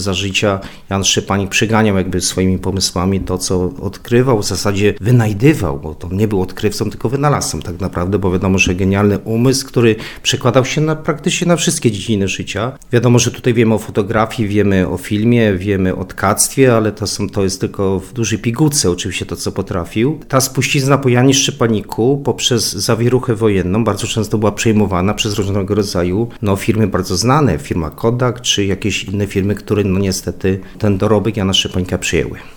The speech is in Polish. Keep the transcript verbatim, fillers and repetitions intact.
Za życia Jan Szczepanik przyganiał jakby swoimi pomysłami to, co odkrywał, w zasadzie wynajdywał, bo to nie był odkrywcą, tylko wynalazcą tak naprawdę, bo wiadomo, że genialny umysł, który przekładał się na praktycznie na wszystkie dziedziny życia. Wiadomo, że tutaj wiemy o fotografii, wiemy o filmie, wiemy o tkactwie, ale to, są, to jest tylko w dużej pigułce oczywiście to, co potrafił. Ta spuścizna po Janie Szczepaniku poprzez zawieruchę wojenną bardzo często była przejmowana przez różnego rodzaju no, firmy bardzo znane, firma Kodak czy jakieś inne firmy, które no niestety ten dorobek Jana Szczepanika przyjęły.